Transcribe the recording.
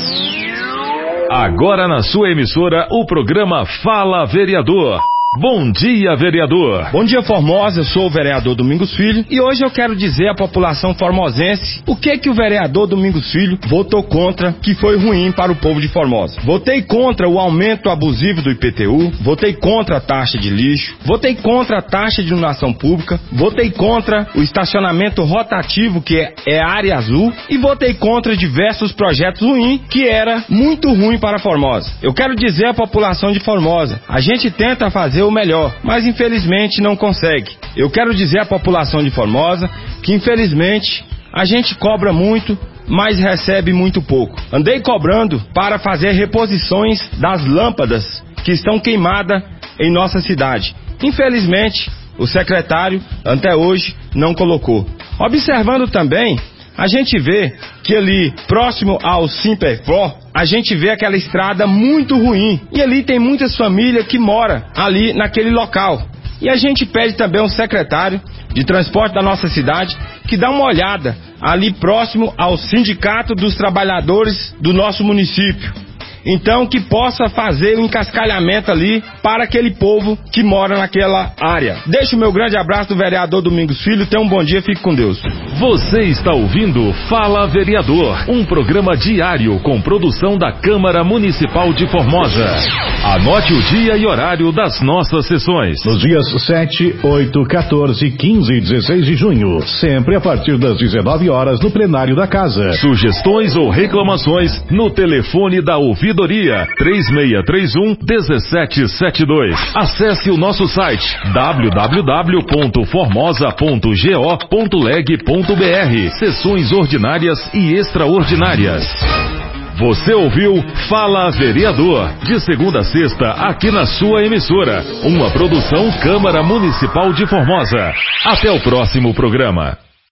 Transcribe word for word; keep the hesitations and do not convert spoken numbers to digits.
Agora na sua emissora, o programa Fala Vereador. Bom dia, vereador. Bom dia, Formosa. Eu sou o vereador Domingos Filho e hoje eu quero dizer à população formosense o que que o vereador Domingos Filho votou contra, que foi ruim para o povo de Formosa. Votei contra o aumento abusivo do I P T U, votei contra a taxa de lixo, votei contra a taxa de iluminação pública, votei contra o estacionamento rotativo, que é, é área azul, e votei contra diversos projetos ruins, que era muito ruim para Formosa. Eu quero dizer à população de Formosa, a gente tenta fazer o melhor, mas infelizmente não consegue. Eu quero dizer à população de Formosa que infelizmente a gente cobra muito, mas recebe muito pouco. Andei cobrando para fazer reposições das lâmpadas que estão queimadas em nossa cidade. Infelizmente, o secretário até hoje não colocou. Observando também, a gente vê que ali, próximo ao Simperflor, a gente vê aquela estrada muito ruim. E ali tem muitas famílias que moram ali naquele local. E a gente pede também ao secretário de transporte da nossa cidade que dá uma olhada ali próximo ao Sindicato dos Trabalhadores do nosso município. Então, que possa fazer o um encascalhamento ali para aquele povo que mora naquela área. Deixo o meu grande abraço do vereador Domingos Filho. Tenha um bom dia, fique com Deus. Você está ouvindo Fala Vereador, um programa diário com produção da Câmara Municipal de Formosa. Anote o dia e horário das nossas sessões. Nos dias sete, oito, quatorze, quinze e dezesseis de junho, sempre a partir das dezenove horas no plenário da casa. Sugestões ou reclamações no telefone da ouvidoria três seis três um, um sete sete dois. Acesse o nosso site w w w ponto formosa ponto go ponto leg ponto br. Sessões ordinárias e extraordinárias. Você ouviu Fala Vereador, de segunda a sexta, aqui na sua emissora. Uma produção Câmara Municipal de Formosa. Até o próximo programa.